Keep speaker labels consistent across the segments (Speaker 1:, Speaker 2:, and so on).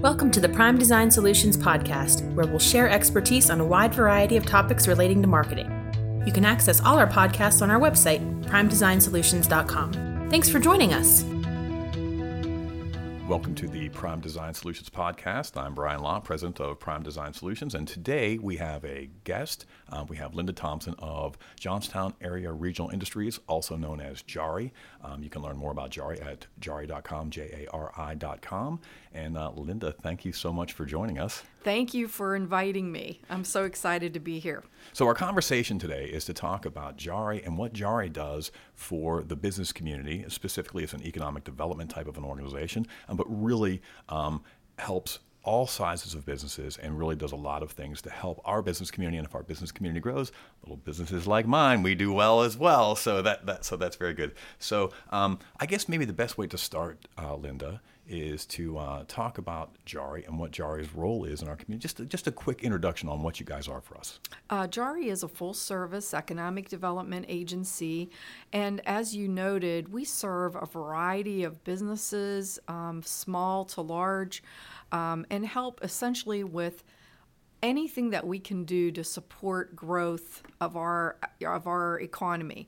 Speaker 1: Welcome to the Prime Design Solutions podcast, where we'll share expertise on a wide variety of topics relating to marketing. You can access all our podcasts on our website, primedesignSolutions.com. Thanks for joining us.
Speaker 2: Welcome to the Prime Design Solutions podcast. I'm Brian Law, president of Prime Design Solutions, and today we have a guest. We have Linda Thompson of Johnstown Area Regional Industries, also known as JARI. You can learn more about JARI at jari.com, Jari.com. And Linda, thank you so much for joining us.
Speaker 3: Thank you for inviting me. I'm so excited to be here.
Speaker 2: So our conversation today is to talk about JARI and what JARI does for the business community, specifically as an economic development type of an organization, but really helps all sizes of businesses and really does a lot of things to help our business community. And if our business community grows, little businesses like mine, we do well as well. So that's very good. So I guess maybe the best way to start, Linda, is to talk about JARI and what JARI's role is in our community. Just a quick introduction on what you guys are for us.
Speaker 3: JARI is a full-service economic development agency, and as you noted, we serve a variety of businesses, small to large, and help essentially with anything that we can do to support growth of our economy.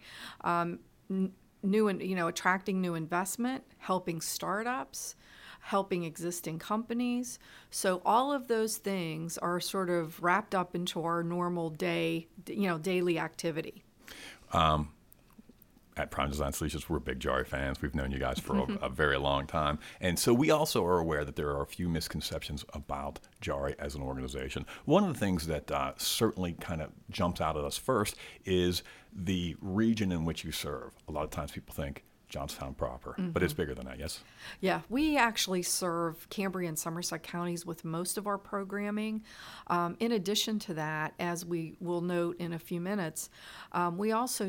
Speaker 3: Attracting new investment, helping startups, helping existing companies. So all of those things are sort of wrapped up into our normal daily activity.
Speaker 2: At Prime Design Solutions, we're big JARI fans. We've known you guys for a very long time. And so we also are aware that there are a few misconceptions about JARI as an organization. One of the things that certainly kind of jumps out at us first is the region in which you serve. A lot of times people think Johnstown proper, but it's bigger than that, yes?
Speaker 3: Yeah, we actually serve Cambria and Somerset counties with most of our programming. In addition to that, as we will note in a few minutes, we also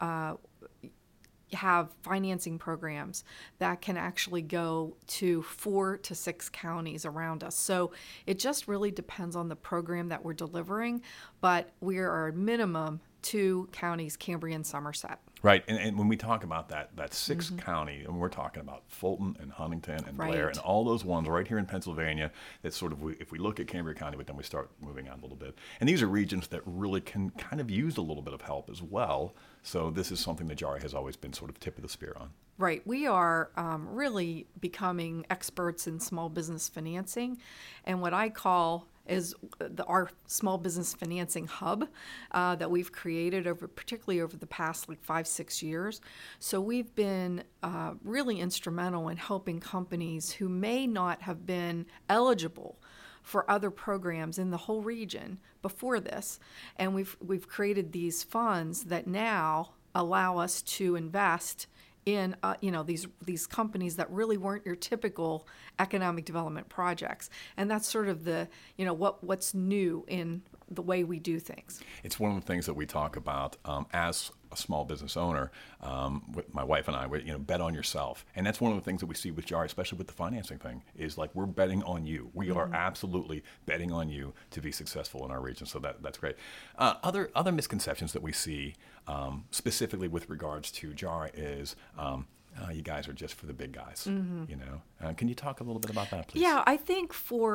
Speaker 3: have financing programs that can actually go to 4 to 6 counties around us. So it just really depends on the program that we're delivering, but we are at minimum 2 counties, Cambria and Somerset.
Speaker 2: Right, and when we talk about that 6th county, and we're talking about Fulton and Huntington and Blair and all those ones right here in Pennsylvania that sort of, if we look at Cambria County, but then we start moving out a little bit. And these are regions that really can kind of use a little bit of help as well. So this is something that JARI has always been sort of tip of the spear on.
Speaker 3: Right. We are really becoming experts in small business financing, and what I call is our small business financing hub that we've created particularly over the past 5-6 years. So we've been really instrumental in helping companies who may not have been eligible for other programs in the whole region before this, and we've created these funds that now allow us to invest in these companies that really weren't your typical economic development projects, and that's sort of the what's new in the way we do things.
Speaker 2: It's one of the things that we talk about as a small business owner. With my wife and I, bet on yourself, and that's one of the things that we see with JARI, especially with the financing thing, is like we're betting on you. We are absolutely betting on you to be successful in our region. So that's great. Other misconceptions that we see, specifically with regards to JARI, is you guys are just for the big guys. Can you talk a little bit about that, please?
Speaker 3: Yeah, I think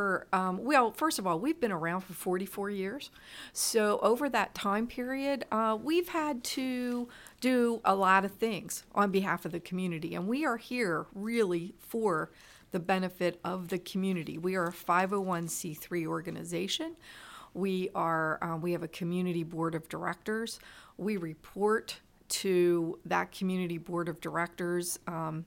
Speaker 3: first of all, we've been around for 44 years. So over that time period, we've had to do a lot of things on behalf of the community, and we are here really for the benefit of the community. We are a 501c3 organization. We have a community board of directors. We report to that community board of directors,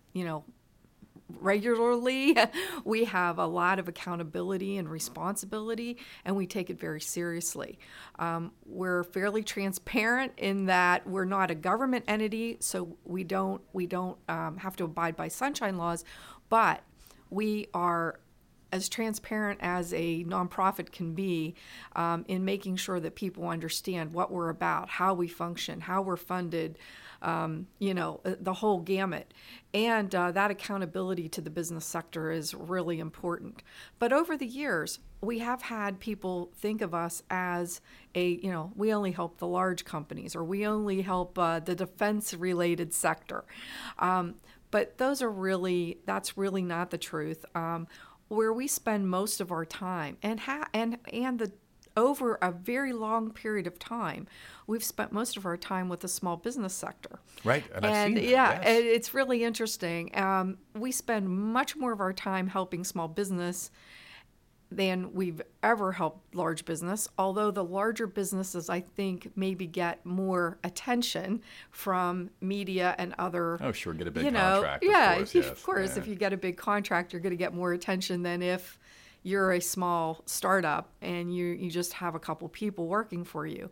Speaker 3: regularly. We have a lot of accountability and responsibility, and we take it very seriously. We're fairly transparent in that we're not a government entity, so we don't have to abide by sunshine laws, but we are as transparent as a nonprofit can be in making sure that people understand what we're about, how we function, how we're funded, the whole gamut. And that accountability to the business sector is really important. But over the years, we have had people think of us as we only help the large companies, or we only help the defense-related sector. But that's really not the truth. where we spend most of our time, and over a very long period of time, we've spent most of our time with the small business sector.
Speaker 2: Right, and I've seen that,
Speaker 3: yeah,
Speaker 2: yes.
Speaker 3: it's really interesting. We spend much more of our time helping small business than we've ever helped large business, although the larger businesses, I think, maybe get more attention from media and other...
Speaker 2: Oh, sure, get a big
Speaker 3: you know,
Speaker 2: contract,
Speaker 3: yeah,
Speaker 2: of course, yes.
Speaker 3: of course,
Speaker 2: Yeah.
Speaker 3: if you get a big contract, you're going to get more attention than if you're a small startup and you just have a couple people working for you.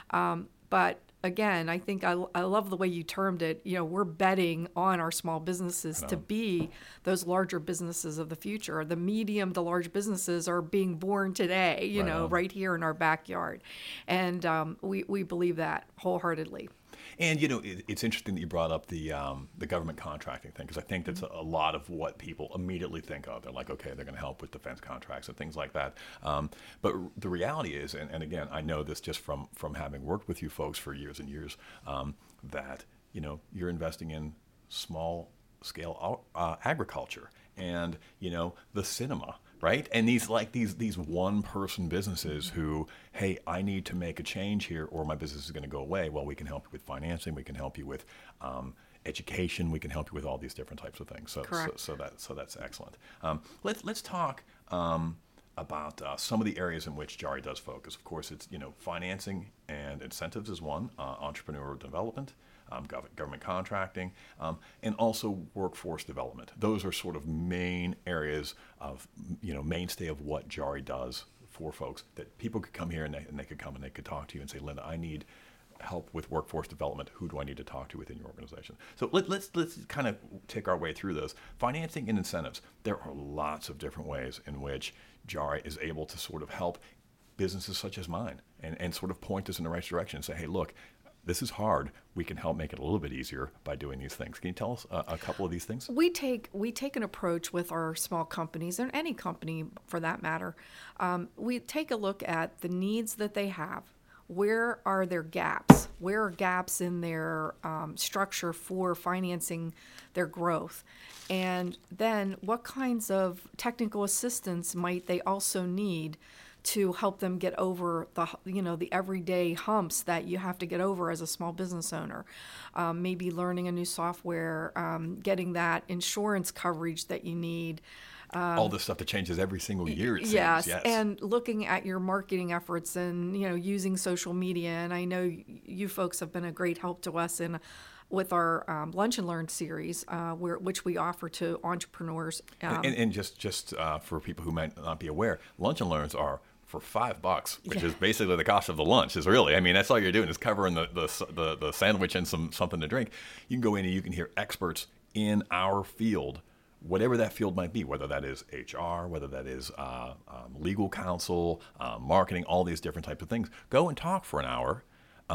Speaker 3: But again, I think I love the way you termed it. You know, we're betting on our small businesses to be those larger businesses of the future. The medium to large businesses are being born today, you know, right here in our backyard. And we believe that wholeheartedly.
Speaker 2: And, you know, it's interesting that you brought up the government contracting thing, because I think that's a lot of what people immediately think of. They're like, okay, they're going to help with defense contracts and things like that. But the reality is, and again, I know this just from having worked with you folks for years and years, that, you know, you're investing in small scale agriculture and, you know, the cinema. Right? And these one-person businesses who, hey, I need to make a change here or my business is going to go away. Well, we can help you with financing. We can help you with education. We can help you with all these different types of things. So that's excellent. Let's talk about some of the areas in which JARI does focus. Of course, it's, you know, financing and incentives is one, entrepreneurial development, government contracting, and also workforce development. Those are sort of main areas of, you know, mainstay of what JARI does for folks, that people could come here and they could come and they could talk to you and say, Linda, I need help with workforce development. Who do I need to talk to within your organization? So let's kind of take our way through those. Financing and incentives. There are lots of different ways in which JARI is able to sort of help businesses such as mine and sort of point us in the right direction and say, hey, look, this is hard. We can help make it a little bit easier by doing these things. Can you tell us a couple of these things?
Speaker 3: We take an approach with our small companies, and any company for that matter. We take a look at the needs that they have. Where are their gaps? Where are gaps in their structure for financing their growth? And then what kinds of technical assistance might they also need to help them get over the everyday humps that you have to get over as a small business owner? Maybe learning a new software, getting that insurance coverage that you need.
Speaker 2: All this stuff that changes every single year, it seems.
Speaker 3: Yes, and looking at your marketing efforts and, you know, using social media. And I know you folks have been a great help to us with our Lunch and Learn series, which we offer to entrepreneurs.
Speaker 2: And just for people who might not be aware, Lunch and Learns are for $5, which is basically the cost of the lunch. Is really, I mean, that's all you're doing is covering the sandwich and something to drink. You can go in and you can hear experts in our field, whatever that field might be, whether that is HR, whether that is legal counsel, marketing, all these different types of things. Go and talk for an hour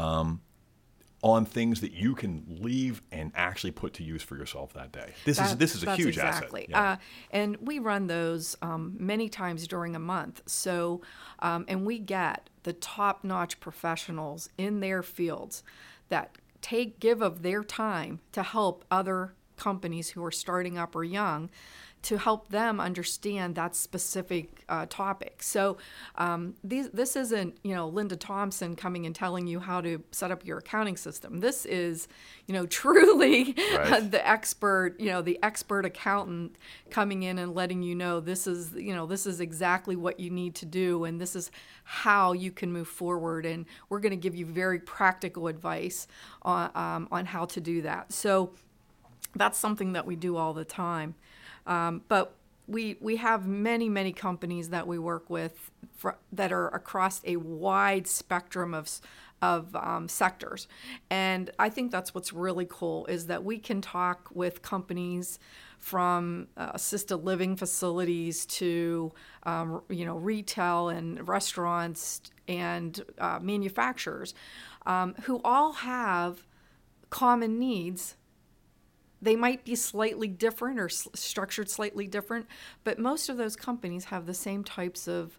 Speaker 2: on things that you can leave and actually put to use for yourself that day. This is a huge
Speaker 3: exactly.
Speaker 2: asset. Yeah.
Speaker 3: And we run those many times during a month. So, and we get the top-notch professionals in their fields that give of their time to help other companies who are starting up or young, to help them understand that specific topic. So this isn't, you know, Linda Thompson coming and telling you how to set up your accounting system. This is, you know, truly the expert, you know, the expert accountant coming in and letting you know this is exactly what you need to do, and this is how you can move forward. And we're going to give you very practical advice on how to do that. So that's something that we do all the time. But we have many companies that we work with that are across a wide spectrum of sectors. And I think that's what's really cool, is that we can talk with companies from assisted living facilities to retail and restaurants and manufacturers who all have common needs. They might be slightly different or structured slightly different, but most of those companies have the same types of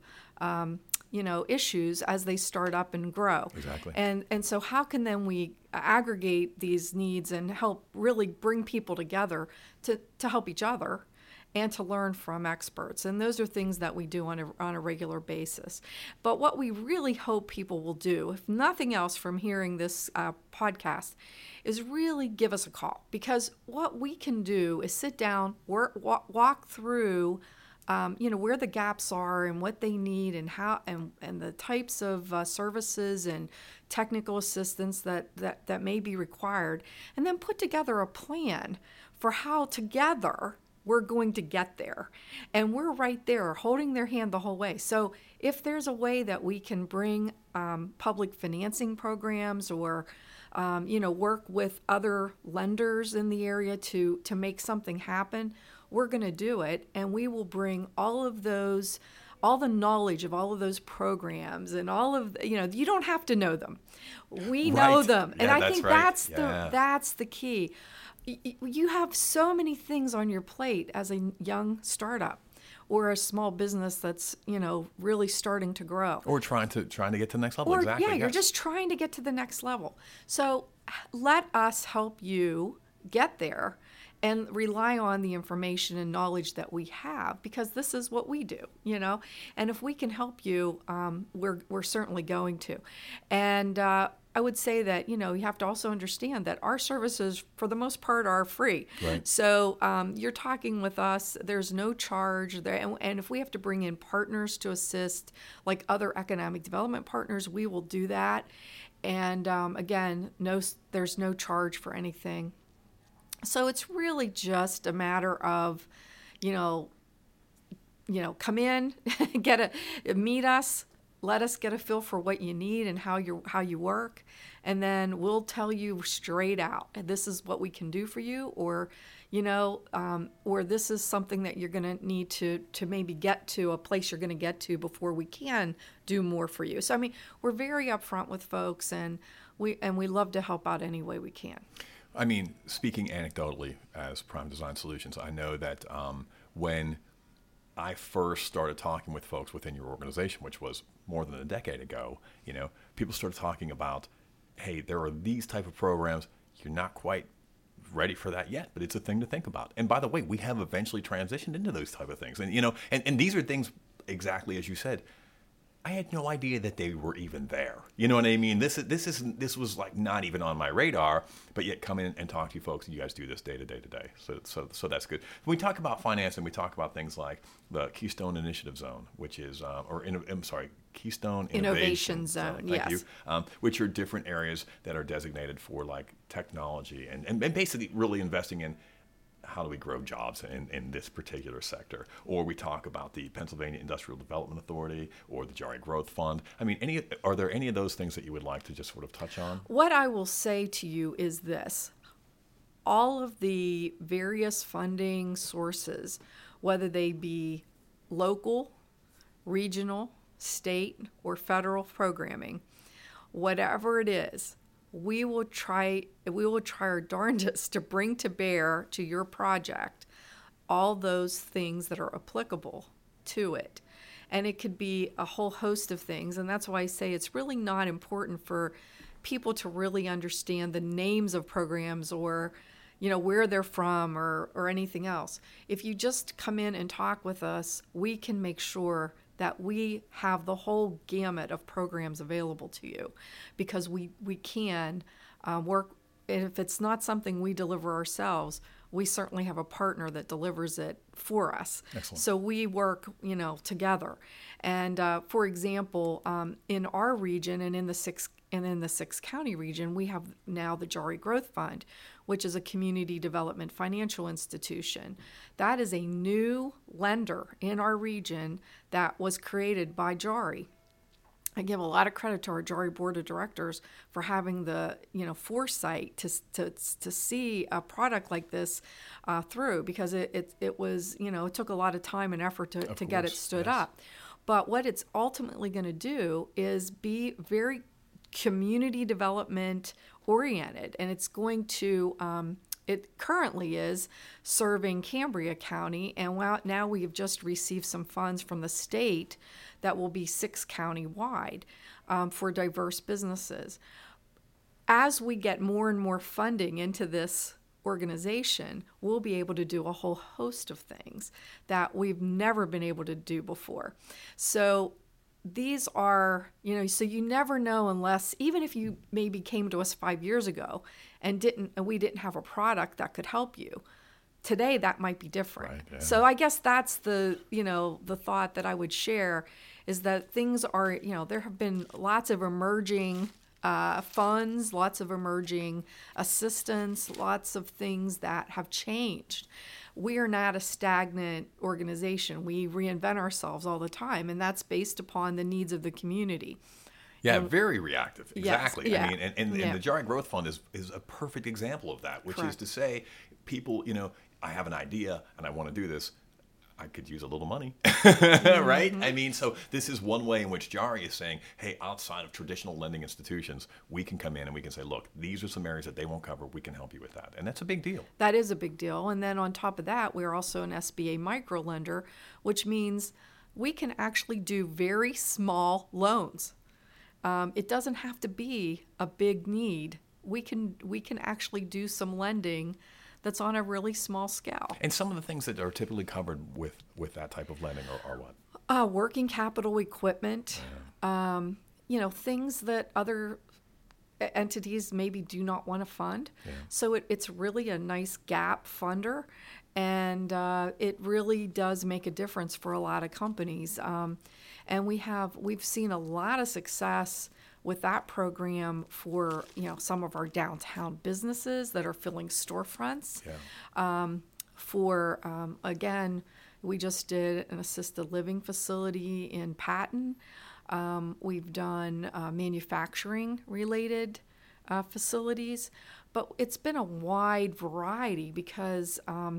Speaker 3: issues as they start up and grow.
Speaker 2: Exactly.
Speaker 3: And so how can then we aggregate these needs and help really bring people together to help each other and to learn from experts. And those are things that we do on a regular basis. But what we really hope people will do, if nothing else from hearing this podcast, is really give us a call. Because what we can do is sit down, walk through where the gaps are and what they need and how and the types of services and technical assistance that may be required, and then put together a plan for how together we're going to get there. And we're right there holding their hand the whole way. So if there's a way that we can bring public financing programs or work with other lenders in the area to make something happen, we're going to do it, and we will bring all the knowledge of all of those programs and all of, you don't have to know them. We know them.
Speaker 2: Yeah,
Speaker 3: and I think
Speaker 2: right.
Speaker 3: that's the key. You have so many things on your plate as a young startup or a small business that's, really starting to grow.
Speaker 2: Or trying to get to the next level.
Speaker 3: Or,
Speaker 2: exactly.
Speaker 3: Yeah,
Speaker 2: yes.
Speaker 3: You're just trying to get to the next level. So let us help you get there and rely on the information and knowledge that we have, because this is what we do, And if we can help you, we're certainly going to. And I would say that, you have to also understand that our services, for the most part, are free.
Speaker 2: Right.
Speaker 3: So you're talking with us. There's no charge there. And if we have to bring in partners to assist, like other economic development partners, we will do that. And again, there's no charge for anything. So it's really just a matter of, come in, meet us, let us get a feel for what you need and how you work, and then we'll tell you straight out, this is what we can do for you, or this is something that you're going to need to maybe get to a place you're going to get to before we can do more for you. So we're very upfront with folks, and we love to help out any way we can.
Speaker 2: Speaking anecdotally as Prime Design Solutions, I know that when I first started talking with folks within your organization, which was more than a decade ago, people started talking about, hey, there are these type of programs. You're not quite ready for that yet, but it's a thing to think about. And by the way, we have eventually transitioned into those type of things. And, and these are things exactly as you said. I had no idea that they were even there. You know what I mean? This was like not even on my radar, but yet come in and talk to you folks, and you guys do this day to day. So that's good. When we talk about financing, we talk about things like the Keystone Initiative Zone, which is, Keystone Innovation Zone. Thank you. Which are different areas that are designated for like technology and basically really investing in how do we grow jobs in this particular sector? Or we talk about the Pennsylvania Industrial Development Authority or the JARI Growth Fund. Are there any of those things that you would like to just sort of touch on?
Speaker 3: What I will say to you is this. All of the various funding sources, whether they be local, regional, state, or federal programming, whatever it is, we will try our darndest to bring to bear to your project all those things that are applicable to it. And it could be a whole host of things. And that's why I say it's really not important for people to really understand the names of programs or, where they're from or anything else. If you just come in and talk with us, we can make sure that we have the whole gamut of programs available to you, because we can work. If it's not something we deliver ourselves, we certainly have a partner that delivers it for us.
Speaker 2: Excellent.
Speaker 3: So we work, together. And for example, in our region and in the six county region, we have now the JARI Growth Fund, which is a community development financial institution. That is a new lender in our region that was created by JARI. I give a lot of credit to our JARI board of directors for having the foresight to see a product like this through, because it was it took a lot of time and effort to get it stood up. But what it's ultimately going to do is be very community development oriented, and it's going to it currently is serving Cambria County, and now we have just received some funds from the state that will be 6 county wide for diverse businesses. As we get more and more funding into this organization, we'll be able to do a whole host of things that we've never been able to do before. So these are, so you never know unless, even if you maybe came to us 5 years ago and we didn't have a product that could help you. Today, that might be different.
Speaker 2: Right, yeah.
Speaker 3: So I guess that's the thought that I would share is that things are, there have been lots of emerging funds, lots of emerging assistance, lots of things that have changed. We are not a stagnant organization. We reinvent ourselves all the time, and that's based upon the needs of the community.
Speaker 2: Yeah, very reactive. Exactly.
Speaker 3: Yes, yeah.
Speaker 2: I mean, and the JARI Growth Fund is a perfect example of that, which is to say, people, I have an idea and I want to do this. I could use a little money, right? I mean, so this is one way in which JARI is saying, hey, outside of traditional lending institutions, we can come in and we can say, look, these are some areas that they won't cover. We can help you with that. And that's a big deal.
Speaker 3: That is a big deal. And then on top of that, we're also an SBA micro lender, which means we can actually do very small loans. It doesn't have to be a big need. We can actually do some lending that's on a really small scale.
Speaker 2: And some of the things that are typically covered with that type of lending are what?
Speaker 3: Working capital equipment, things that other entities maybe do not want to fund. Yeah. So it's really a nice gap funder, and it really does make a difference for a lot of companies. And we've seen a lot of success with that program for some of our downtown businesses that are filling storefronts. Yeah. Again, we just did an assisted living facility in Patton. We've done manufacturing related facilities, but it's been a wide variety because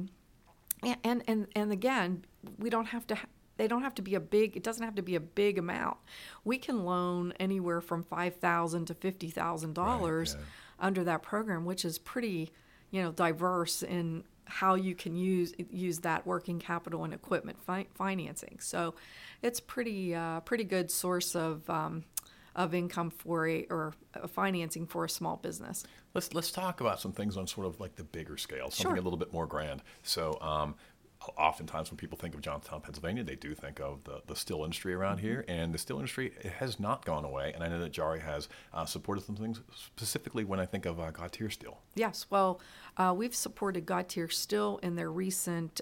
Speaker 3: and again, we don't have to. They don't have to be it doesn't have to be a big amount. We can loan anywhere from $5,000 to $50,000 under that program, which is pretty, diverse in how you can use that working capital and equipment financing. So it's pretty good source of income or financing for a small business.
Speaker 2: Let's talk about some things on sort of like the bigger scale, something
Speaker 3: Sure.
Speaker 2: a little bit more grand. So oftentimes when people think of Johnstown, Pennsylvania, they do think of the steel industry around here, and the steel industry has not gone away. And I know that JARI has supported some things, specifically when I think of Gautier Steel.
Speaker 3: Yes, well, we've supported Gautier Steel in their recent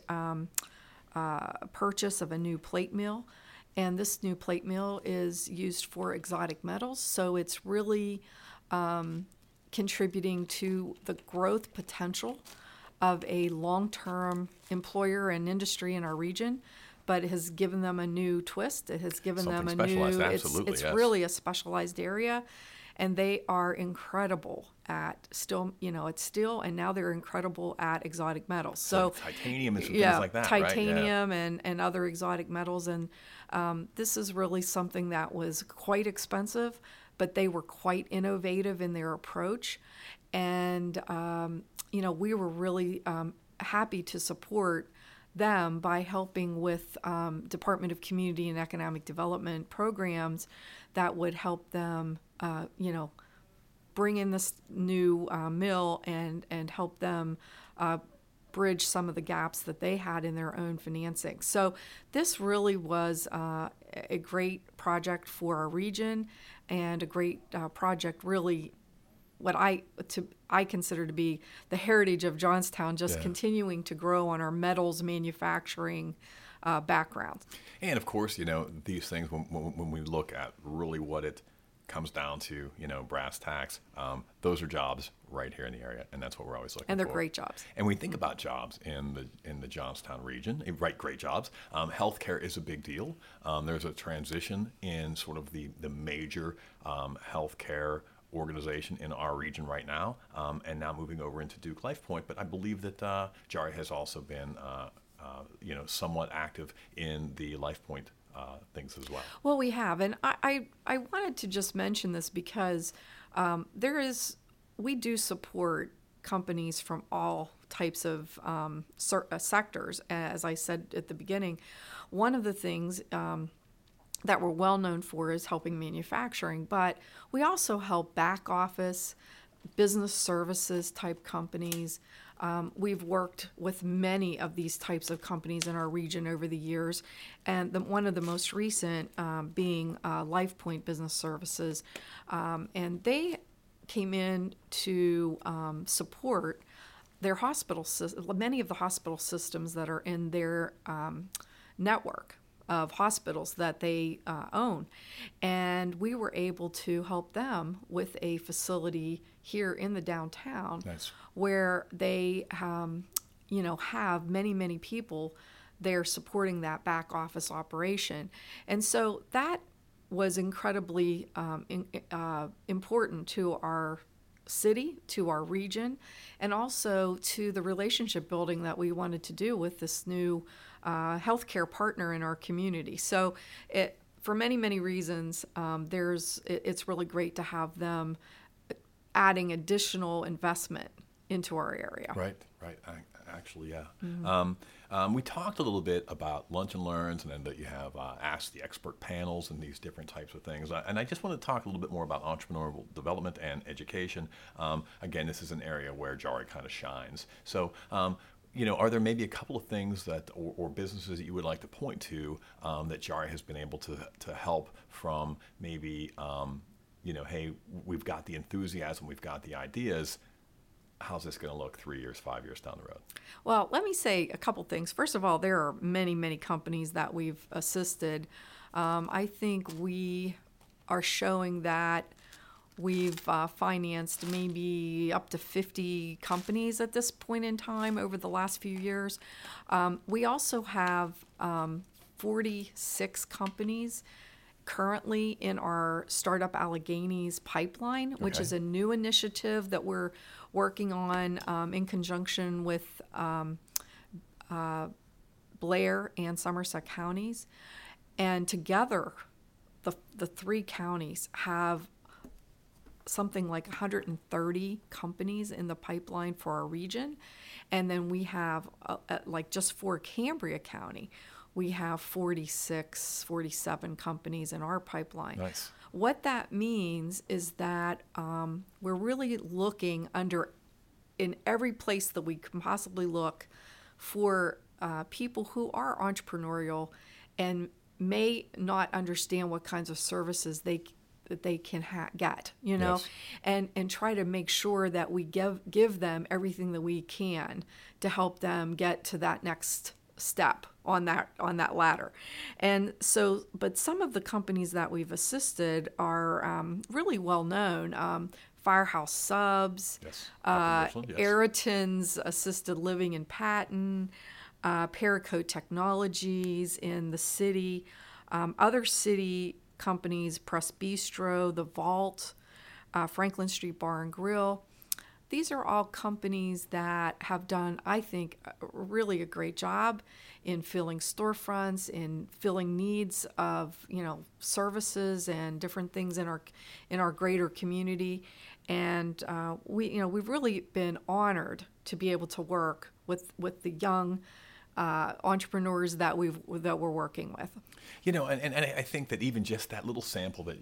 Speaker 3: purchase of a new plate mill, and this new plate mill is used for exotic metals, so it's really contributing to the growth potential of a long-term employer and industry in our region, but it has given them a new twist. It has given
Speaker 2: Something
Speaker 3: them a
Speaker 2: specialized,
Speaker 3: new.
Speaker 2: absolutely,
Speaker 3: It's
Speaker 2: yes.
Speaker 3: really a specialized area, and they are incredible at steel. It's steel, and now they're incredible at exotic metals. So
Speaker 2: titanium and some things like that,
Speaker 3: titanium
Speaker 2: right?
Speaker 3: and other exotic metals, and this is really something that was quite expensive, but they were quite innovative in their approach, and we were really happy to support them by helping with Department of Community and Economic Development programs that would help them, bring in this new mill and help them bridge some of the gaps that they had in their own financing. So this really was a great project for our region, and a great project, really what I consider to be the heritage of Johnstown, just continuing to grow on our metals manufacturing background.
Speaker 2: And of course, these things, when we look at really what it comes down to, brass tacks, those are jobs right here in the area, and that's what we're always looking for.
Speaker 3: And they're great jobs.
Speaker 2: And we think about jobs in the Johnstown region, right? Great jobs. Healthcare is a big deal. There's a transition in sort of the major healthcare organization in our region right now, and now moving over into Duke LifePoint. But I believe that JARI has also been, somewhat active in the LifePoint things as well.
Speaker 3: Well, we have, and I wanted to just mention this because we do support companies from all types of sectors. As I said at the beginning, one of the things that we're well known for is helping manufacturing, but we also help back office, business services type companies, We've worked with many of these types of companies in our region over the years, and one of the most recent being LifePoint Business Services, and they came in to support their many of the hospital systems that are in their network of hospitals that they own. And we were able to help them with a facility here in the downtown.
Speaker 2: Nice.
Speaker 3: Where they have many, many people there supporting that back office operation. And so that was incredibly important to our city, to our region, and also to the relationship building that we wanted to do with this new healthcare partner in our community. So for many, many reasons, it's really great to have them adding additional investment into our area.
Speaker 2: Right. Actually, yeah. We talked a little bit about lunch and learns, and then that you have Ask the Expert panels and these different types of things. And I just want to talk a little bit more about entrepreneurial development and education. Again, this is an area where JARI kind of shines. So, are there maybe a couple of things that, or businesses that you would like to point to that JARI has been able to help from maybe, hey, we've got the enthusiasm, we've got the ideas. How's this going to look 3 years, 5 years down the road?
Speaker 3: Well, let me say a couple things. First of all, there are many, many companies that we've assisted. I think we are showing that we've financed maybe up to 50 companies at this point in time over the last few years. We also have 46 companies currently in our Startup Alleghenies pipeline, which is a new initiative that we're working on in conjunction with Blair and Somerset counties. And together, the three counties have something like 130 companies in the pipeline for our region. And then we have, just for Cambria County, we have 46, 47 companies in our pipeline.
Speaker 2: Nice.
Speaker 3: What that means is that we're really looking in every place that we can possibly look for people who are entrepreneurial and may not understand what kinds of services that they can get,
Speaker 2: Yes.
Speaker 3: and try to make sure that we give them everything that we can to help them get to that next step on that ladder. And so, but some of the companies that we've assisted are really well known. Firehouse Subs,
Speaker 2: Yes.
Speaker 3: Aeroton's Assisted Living in Patton, Paracoat Technologies in the city, other city companies, Press Bistro, The Vault, Franklin Street Bar and Grill. These are all companies that have done, I think, really a great job in filling storefronts, in filling needs of, services and different things in our greater community. And we've really been honored to be able to work with the young entrepreneurs that we're working with.
Speaker 2: And I think that even just that little sample that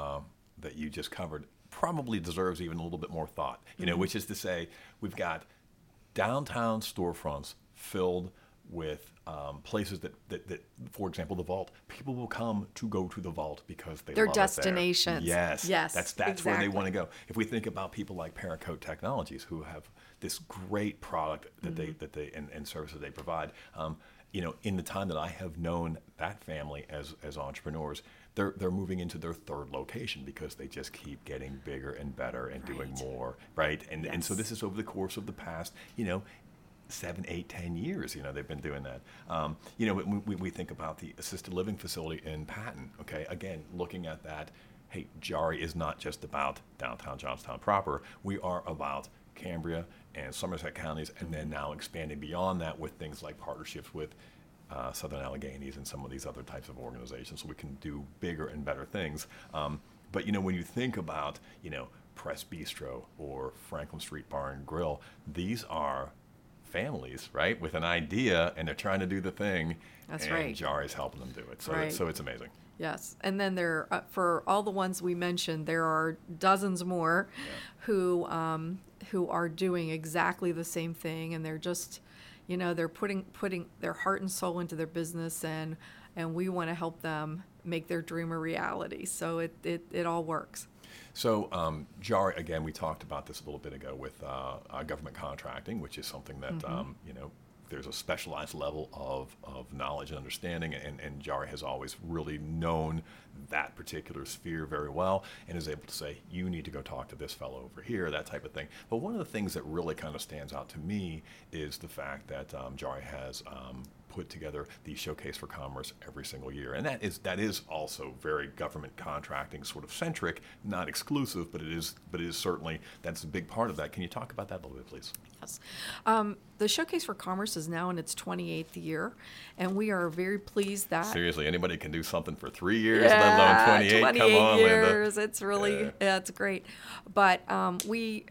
Speaker 2: you just covered probably deserves even a little bit more thought, which is to say we've got downtown storefronts filled with places that, for example, the Vault. People will come to go to the Vault because they're
Speaker 3: destinations.
Speaker 2: Yes, that's
Speaker 3: exactly
Speaker 2: where they want to go. If we think about people like Paracoat Technologies, who have this great product that they and services they provide, in the time that I have known that family as entrepreneurs, they're moving into their third location because they just keep getting bigger and better and doing more, right? And so this is over the course of the past, 7, 8, 10 years, they've been doing that. We think about the assisted living facility in Patton, okay? Again, looking at that, hey, JARI is not just about downtown Johnstown proper. We are about Cambria and Somerset counties, and then now expanding beyond that with things like partnerships with Southern Alleghenies and some of these other types of organizations, so we can do bigger and better things. But when you think about Press Bistro or Franklin Street Bar and Grill, these are families, right, with an idea, and they're trying to do the thing.
Speaker 3: That's
Speaker 2: and
Speaker 3: right.
Speaker 2: JARI's helping them do it. So,
Speaker 3: Right.
Speaker 2: so it's amazing.
Speaker 3: Yes, and then there, for all the ones we mentioned, there are dozens more who are doing exactly the same thing, and they're just, they're putting their heart and soul into their business, and we want to help them make their dream a reality. So it all works.
Speaker 2: So, JARI, again, we talked about this a little bit ago with government contracting, which is something that, there's a specialized level of knowledge and understanding, and JARI has always really known that particular sphere very well and is able to say, you need to go talk to this fellow over here, that type of thing. But one of the things that really kind of stands out to me is the fact that JARI has put together the Showcase for Commerce every single year. And that is also very government contracting sort of centric, not exclusive, but it is certainly, that's a big part of that. Can you talk about that a little bit, please?
Speaker 3: Yes. The Showcase for Commerce is now in its 28th year, and we are very pleased that...
Speaker 2: Seriously, anybody can do something for 3 years, let alone 28.
Speaker 3: 28
Speaker 2: Come on,
Speaker 3: years.
Speaker 2: Linda.
Speaker 3: It's really, it's great. But we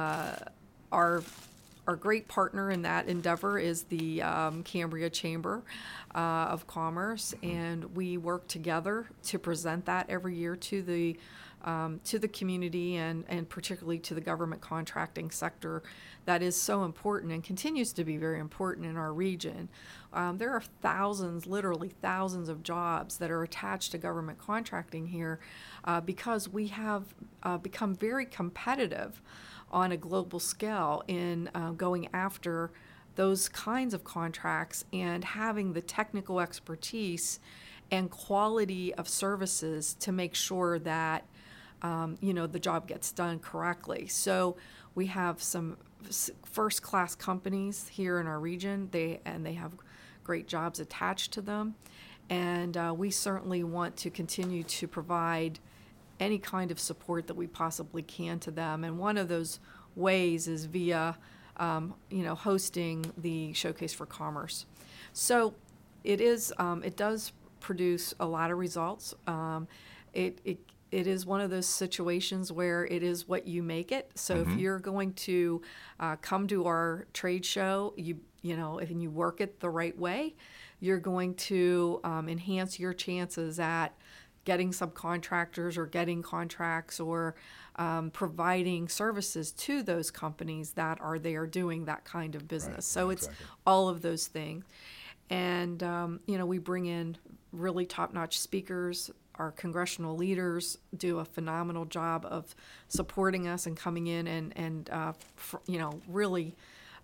Speaker 3: our great partner in that endeavor is the Cambria Chamber of Commerce, and we work together to present that every year to the community and particularly to the government contracting sector that is so important and continues to be very important in our region. There are thousands, literally thousands of jobs that are attached to government contracting here because we have become very competitive on a global scale in going after those kinds of contracts and having the technical expertise and quality of services to make sure that the job gets done correctly. So we have some first-class companies here in our region. They have great jobs attached to them, and we certainly want to continue to provide any kind of support that we possibly can to them. And one of those ways is via, hosting the Showcase for Commerce. So it does produce a lot of results. It is one of those situations where it is what you make it. So if you're going to come to our trade show, if you work it the right way, you're going to enhance your chances at getting subcontractors or getting contracts or providing services to those companies that are there doing that kind of business.
Speaker 2: Right,
Speaker 3: so
Speaker 2: exactly.
Speaker 3: It's all of those things. And, we bring in really top-notch speakers. Our congressional leaders do a phenomenal job of supporting us and coming in and really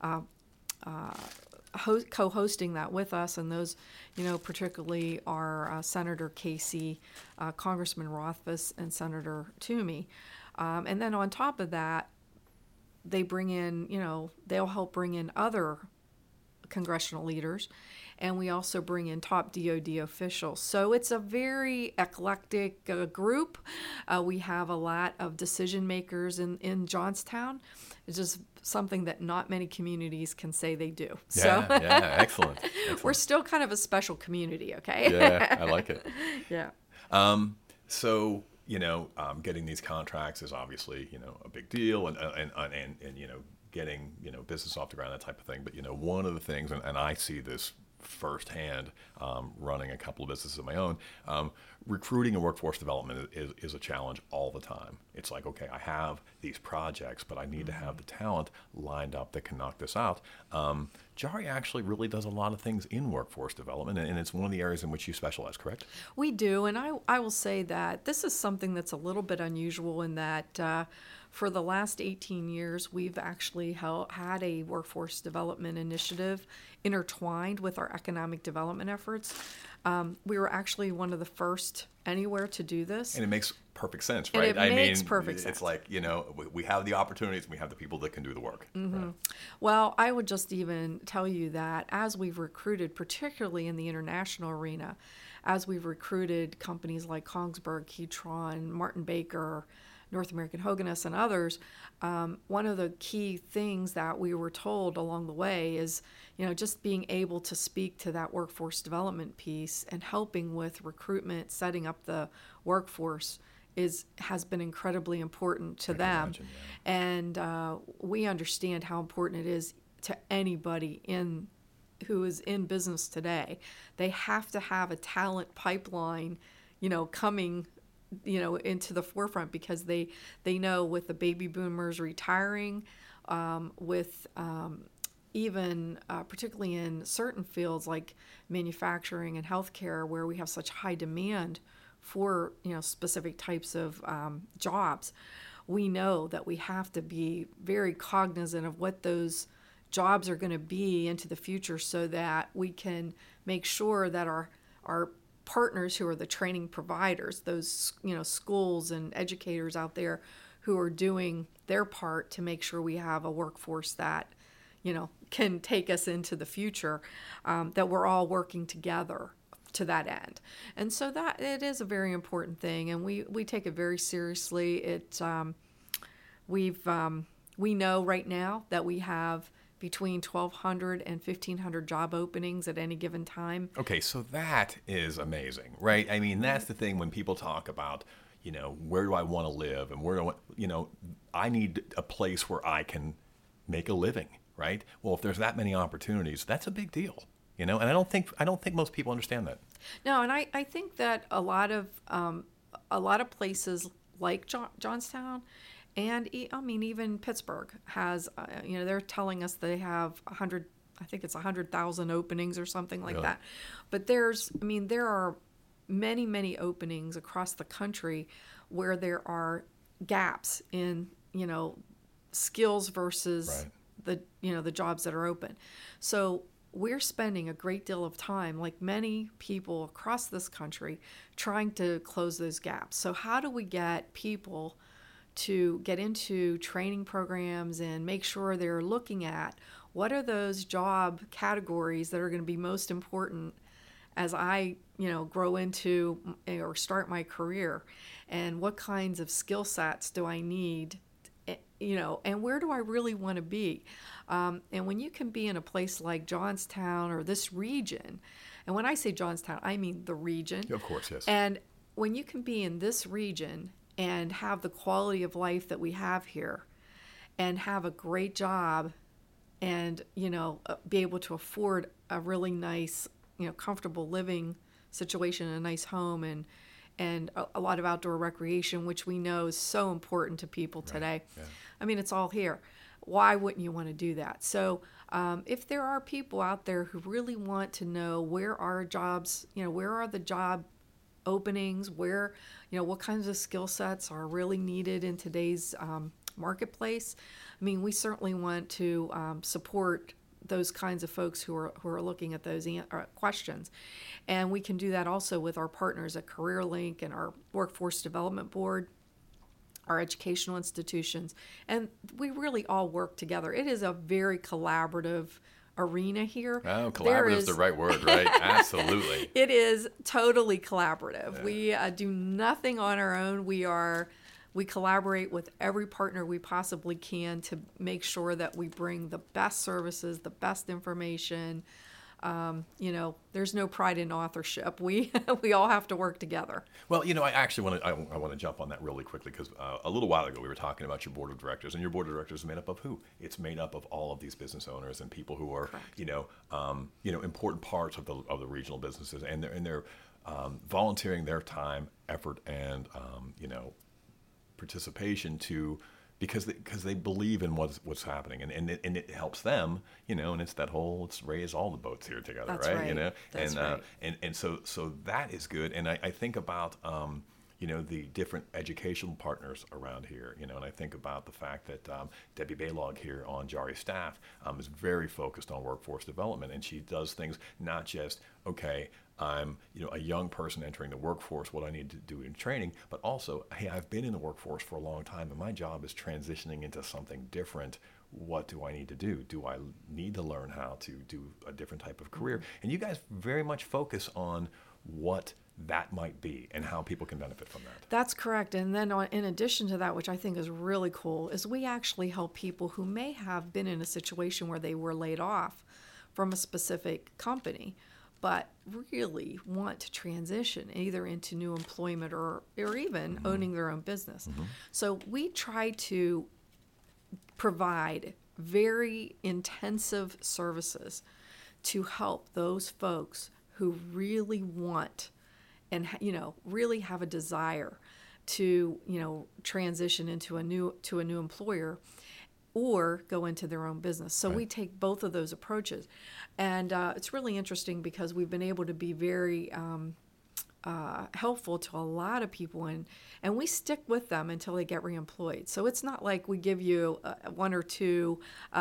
Speaker 3: co-hosting that with us. And those, particularly are Senator Casey, Congressman Rothfuss, and Senator Toomey. And then on top of that, they bring in, they'll help bring in other congressional leaders, and we also bring in top DoD officials. So it's a very eclectic group. We have a lot of decision makers in Johnstown. It's just something that not many communities can say they do.
Speaker 2: Yeah, excellent.
Speaker 3: We're still kind of a special community, okay?
Speaker 2: Yeah, I like it.
Speaker 3: Yeah.
Speaker 2: So, getting these contracts is obviously, a big deal, and getting, business off the ground, that type of thing. But, one of the things, and I see this firsthand running a couple of businesses of my own, recruiting and workforce development is a challenge all the time. It's like, okay, I have these projects, but I need to have the talent lined up that can knock this out. JARI actually really does a lot of things in workforce development, and it's one of the areas in which you specialize, correct?
Speaker 3: We do, and I will say that this is something that's a little bit unusual in that for the last 18 years, we've actually had a workforce development initiative intertwined with our economic development efforts. We were actually one of the first anywhere to do this.
Speaker 2: And it makes perfect sense,
Speaker 3: And
Speaker 2: right?
Speaker 3: it makes perfect sense.
Speaker 2: It's like, we have the opportunities, and we have the people that can do the work.
Speaker 3: Mm-hmm.
Speaker 2: Right?
Speaker 3: Well, I would just even tell you that as we've recruited, particularly in the international arena, as we've recruited companies like Kongsberg, Keytron, Martin Baker, North American Hoganess, and others, one of the key things that we were told along the way is, just being able to speak to that workforce development piece and helping with recruitment, setting up the workforce has been incredibly important to them.
Speaker 2: Imagine, yeah.
Speaker 3: And we understand how important it is to anybody who is in business today. They have to have a talent pipeline, coming, into the forefront, because they know with the baby boomers retiring, with even particularly in certain fields like manufacturing and healthcare, where we have such high demand for specific types of jobs, we know that we have to be very cognizant of what those jobs are going to be into the future, so that we can make sure that our partners who are the training providers, those schools and educators out there who are doing their part to make sure we have a workforce that can take us into the future, that we're all working together to that end. And so that it is a very important thing, and we take it very seriously. We know right now that we have between 1,200 and 1,500 job openings at any given time.
Speaker 2: Okay, so that is amazing, right? I mean, that's the thing when people talk about, where do I want to live, and where do I need a place where I can make a living, right? Well, if there's that many opportunities, that's a big deal, and I don't think most people understand that.
Speaker 3: No, and I think that a lot of places like Johnstown, and even Pittsburgh has, they're telling us they have 100,000 openings or something like that. But there are many, many openings across the country where there are gaps in, skills versus the jobs that are open. So we're spending a great deal of time, like many people across this country, trying to close those gaps. So how do we get people to get into training programs and make sure they're looking at what are those job categories that are going to be most important as I, grow into or start my career, and what kinds of skill sets do I need, and where do I really want to be? And when you can be in a place like Johnstown or this region, and when I say Johnstown, I mean the region.
Speaker 2: Of course, yes.
Speaker 3: And when you can be in this region and have the quality of life that we have here, and have a great job, and be able to afford a really nice, comfortable living situation, a nice home, and a lot of outdoor recreation, which we know is so important to people today.
Speaker 2: Yeah.
Speaker 3: I mean, it's all here. Why wouldn't you want to do that? So if there are people out there who really want to know where are jobs, where are the job openings, where, what kinds of skill sets are really needed in today's marketplace, we certainly want to support those kinds of folks who are looking at those questions. And we can do that also with our partners at CareerLink and our Workforce Development Board, our educational institutions, and we really all work together. It is a very collaborative arena here.
Speaker 2: Oh, collaborative is the right word, right? Absolutely.
Speaker 3: It is totally collaborative. Yeah. We do nothing on our own. We collaborate with every partner we possibly can to make sure that we bring the best services, the best information. There's no pride in authorship. We all have to work together.
Speaker 2: Well, I actually want to jump on that really quickly, because a little while ago we were talking about your board of directors, and your board of directors is made up of who? It's made up of all of these business owners and people who are, important parts of the regional businesses, and they're volunteering their time, effort, and participation because they believe in what's happening, and it helps them, and it's that whole let's raise all the boats here together.
Speaker 3: That's
Speaker 2: right?
Speaker 3: That's right.
Speaker 2: And so that is good. And I think about the different educational partners around here, and I think about the fact that Debbie Baylog here on JARI staff is very focused on workforce development, and she does things not just, okay, I'm a young person entering the workforce, what I need to do in training, but also, hey, I've been in the workforce for a long time and my job is transitioning into something different. What do I need to do? Do I need to learn how to do a different type of career? And you guys very much focus on what that might be and how people can benefit from that.
Speaker 3: That's correct. And then in addition to that, which I think is really cool, is we actually help people who may have been in a situation where they were laid off from a specific company, but really want to transition either into new employment or even owning their own business. So we try to provide very intensive services to help those folks who really want and really have a desire to transition into a new employer or go into their own business. So we take both of those approaches, and it's really interesting because we've been able to be very helpful to a lot of people, and we stick with them until they get reemployed. So it's not like we give you one or two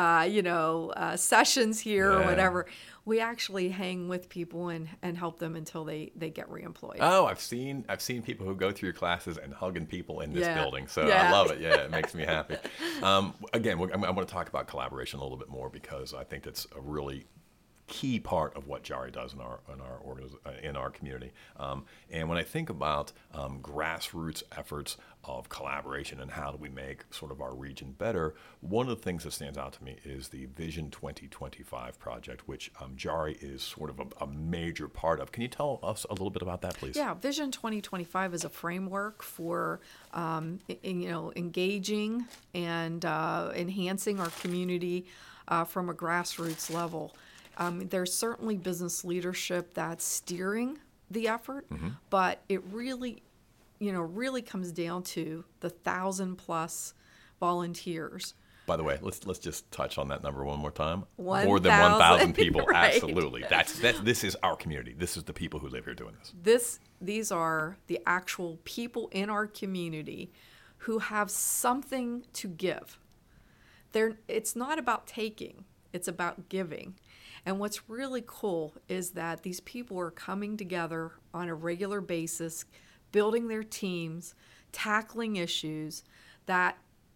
Speaker 3: sessions here or whatever. We actually hang with people and help them until they get reemployed.
Speaker 2: Oh, I've seen people who go through your classes and hugging people in this building. So I love it. Yeah, it makes me happy. Again, I want to talk about collaboration a little bit more because I think that's a really key part of what JARI does in our community. And when I think about grassroots efforts of collaboration and how do we make sort of our region better, one of the things that stands out to me is the Vision 2025 project, which JARI is sort of a major part of. Can you tell us a little bit about that, please?
Speaker 3: Yeah, Vision 2025 is a framework for engaging and enhancing our community from a grassroots level. There's certainly business leadership that's steering the effort, but it really comes down to the 1,000+ volunteers.
Speaker 2: By the way, let's just touch on that number one more time.
Speaker 3: 1,000.
Speaker 2: More than 1,000 people,
Speaker 3: Right.
Speaker 2: Absolutely. This is our community. This is the people who live here doing this.
Speaker 3: These are the actual people in our community who have something to give. It's not about taking, it's about giving. And what's really cool is that these people are coming together on a regular basis, building their teams, tackling issues that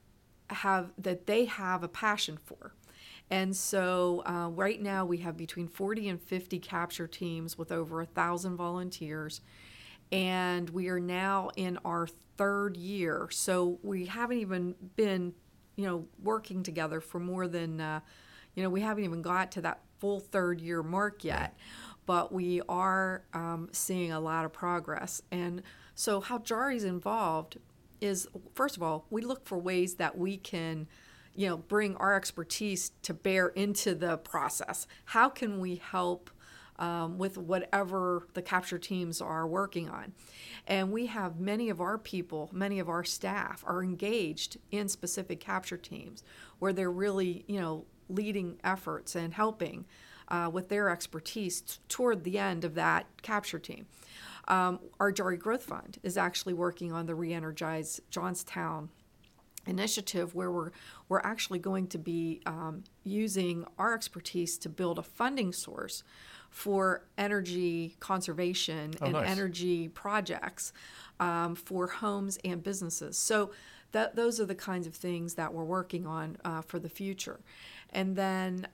Speaker 3: they have a passion for. And so right now we have between 40 and 50 capture teams with over 1,000 volunteers. And we are now in our 3rd year. So we haven't even been, working together for more than, we haven't even got to that full 3rd year mark yet, but we are seeing a lot of progress. And so how JARI's involved is, first of all, we look for ways that we can, bring our expertise to bear into the process. How can we help with whatever the capture teams are working on? And we have many of our staff are engaged in specific capture teams where they're really, leading efforts and helping with their expertise toward the end of that capture team. Our JARI Growth Fund is actually working on the Re-Energize Johnstown initiative, where we're actually going to be using our expertise to build a funding source for energy conservation and
Speaker 2: nice.
Speaker 3: energy projects for homes and businesses. So those are the kinds of things that we're working on for the future. And then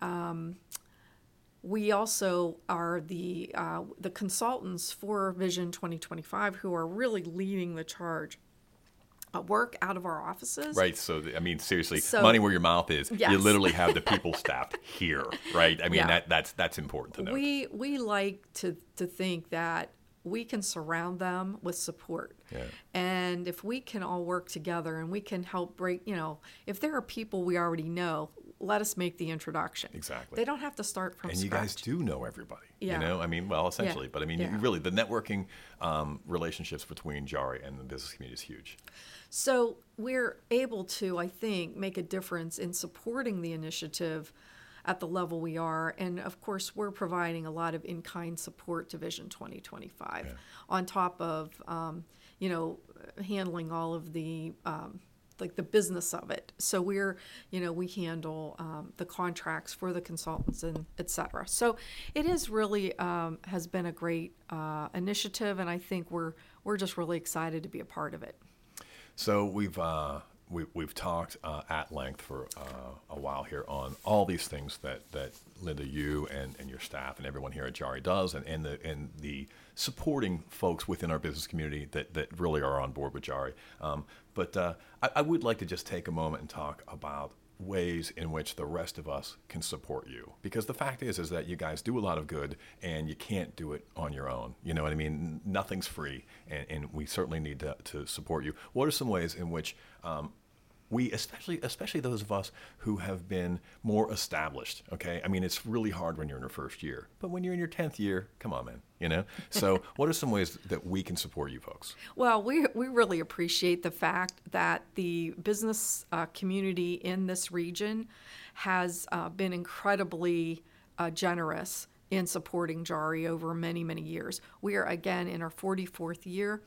Speaker 3: we also are the consultants for Vision 2025 who are really leading the charge. Work out of our offices.
Speaker 2: Right. So, seriously, money where your mouth is.
Speaker 3: Yes.
Speaker 2: You literally have the people staffed here, right? That's important to know.
Speaker 3: We like to think that we can surround them with support.
Speaker 2: Yeah.
Speaker 3: And if we can all work together and we can help break, if there are people we already know, let us make the introduction.
Speaker 2: Exactly.
Speaker 3: They don't have to start from scratch.
Speaker 2: And you guys do know everybody,
Speaker 3: Yeah.
Speaker 2: essentially.
Speaker 3: Yeah.
Speaker 2: But
Speaker 3: Yeah.
Speaker 2: really, the networking relationships between JARI and the business community is huge.
Speaker 3: So we're able to, I think, make a difference in supporting the initiative at the level we are. And of course, we're providing a lot of in-kind support to Vision 2025 on top of, handling all of the, the business of it. So we handle the contracts for the consultants and et cetera. So it is really has been a great initiative, and I think we're just really excited to be a part of it.
Speaker 2: So we've talked at length for a while here on all these things that Linda, you and your staff and everyone here at JARI does, and the supporting folks within our business community that really are on board with JARI. But I would like to just take a moment and talk about ways in which the rest of us can support you, because the fact is that you guys do a lot of good and you can't do it on your own. You know what I mean? Nothing's free, and we certainly need to support you. What are some ways in which we, especially those of us who have been more established, okay? I mean, it's really hard when you're in your first year, but when you're in your 10th year, come on, man, you know? So what are some ways that we can support you folks?
Speaker 3: Well, we really appreciate the fact that the business community in this region has been incredibly generous in supporting JARI over many, many years. We are, again, in our 44th year.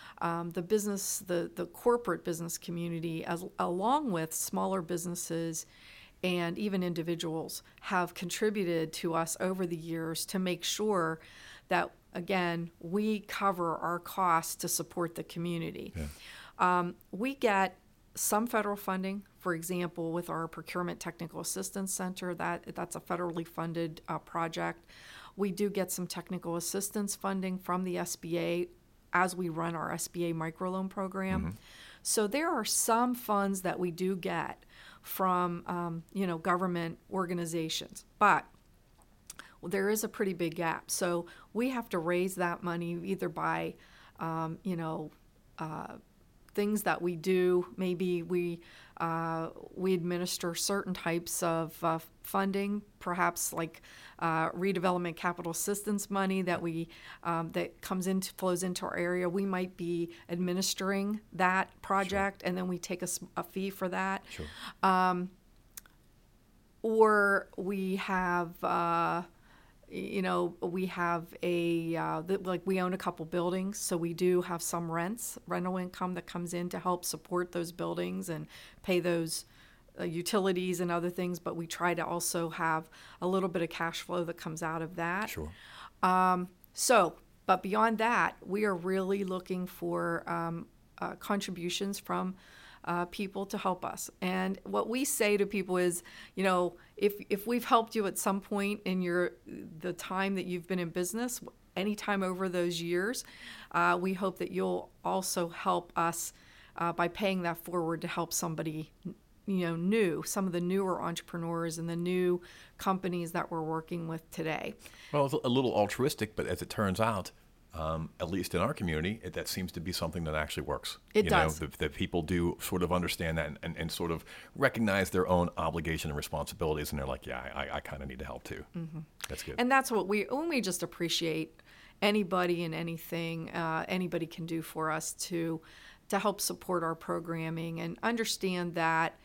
Speaker 3: The corporate business community, along with smaller businesses and even individuals, have contributed to us over the years to make sure that, again, we cover our costs to support the community. Yeah. We get some federal funding, for example, with our Procurement Technical Assistance Center. That's a federally funded project. We do get some technical assistance funding from the SBA as we run our SBA microloan program. Mm-hmm. So there are some funds that we do get from government organizations, but there is a pretty big gap. So we have to raise that money either by things that we do. Maybe we administer certain types of funding, perhaps like redevelopment capital assistance money that flows into our area. We might be administering that project, sure, and then we take a fee for that. Sure. Or we have we own a couple buildings, so we do have some rental income that comes in to help support those buildings and pay those utilities and other things, but we try to also have a little bit of cash flow that comes out of that.
Speaker 2: Sure.
Speaker 3: But beyond that, we are really looking for contributions from people to help us. And what we say to people is, if we've helped you at some point in the time that you've been in business, anytime over those years, we hope that you'll also help us by paying that forward to help somebody new, some of the newer entrepreneurs and the new companies that we're working with today.
Speaker 2: Well, it's a little altruistic, but as it turns out, at least in our community, that seems to be something that actually works.
Speaker 3: It does.
Speaker 2: That people do sort of understand that and sort of recognize their own obligation and responsibilities, and they're like, yeah, I kind of need to help too. Mm-hmm. That's good.
Speaker 3: And that's what we just appreciate anybody and anything anybody can do for us to help support our programming and understand that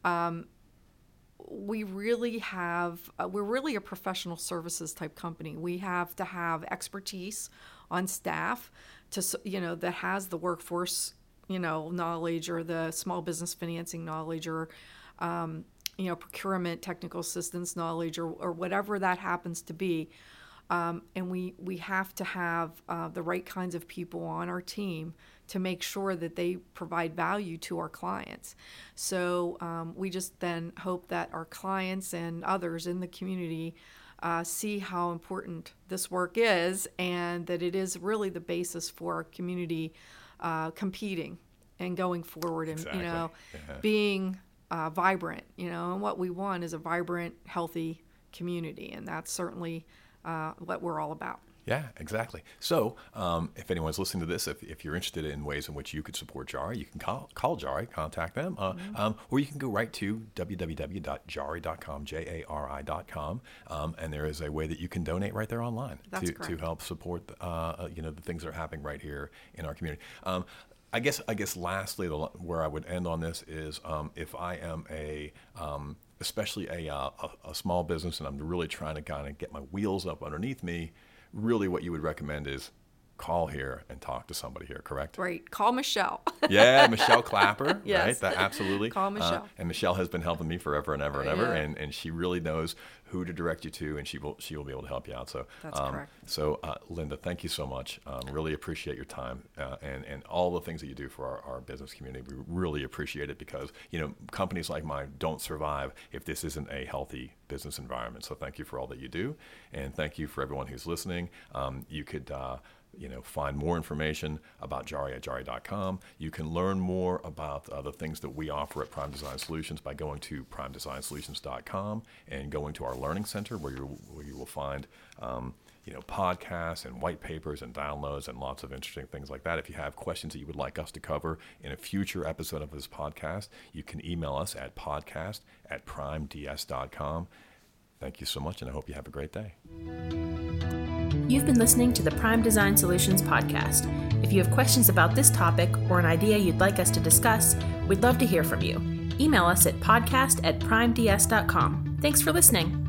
Speaker 3: we're really a professional services type company. We have to have expertise on staff that has the workforce, knowledge, or the small business financing knowledge, or procurement technical assistance knowledge, or whatever that happens to be. And we have to have the right kinds of people on our team to make sure that they provide value to our clients. So we just then hope that our clients and others in the community see how important this work is, and that it is really the basis for our community competing and going forward, and
Speaker 2: exactly.
Speaker 3: Being vibrant. And what we want is a vibrant, healthy community, and that's certainly what we're all about.
Speaker 2: Yeah, exactly. So if anyone's listening to this, if you're interested in ways in which you could support JARI, you can call JARI, contact them, or you can go right to www.jari.com, JARI.com, and there is a way that you can donate right there online to help support the things that are happening right here in our community. I guess lastly, where I would end on this is if I am especially a small business and I'm really trying to kind of get my wheels up underneath me, really what you would recommend is call here and talk to somebody here, correct?
Speaker 3: Right. Call Michelle.
Speaker 2: Yeah, Michelle Clapper.
Speaker 3: Yes.
Speaker 2: Right? Absolutely.
Speaker 3: Call Michelle.
Speaker 2: And Michelle has been helping me forever and ever and ever, and she really knows who to direct you to, and she will be able to help you out. So
Speaker 3: that's correct.
Speaker 2: So Linda, thank you so much. Really appreciate your time and all the things that you do for our business community. We really appreciate it because companies like mine don't survive if this isn't a healthy business environment. So thank you for all that you do, and thank you for everyone who's listening. You could find more information about JARI at jari.com. You can learn more about the things that we offer at Prime Design Solutions by going to primedesigsolutions.com and going to our Learning Center, where you will find podcasts and white papers and downloads and lots of interesting things like that. If you have questions that you would like us to cover in a future episode of this podcast, you can email us at podcast@primeds.com. Thank you so much, and I hope you have a great day.
Speaker 1: You've been listening to the Prime Design Solutions podcast. If you have questions about this topic or an idea you'd like us to discuss, we'd love to hear from you. Email us at podcast@primeds.com. Thanks for listening.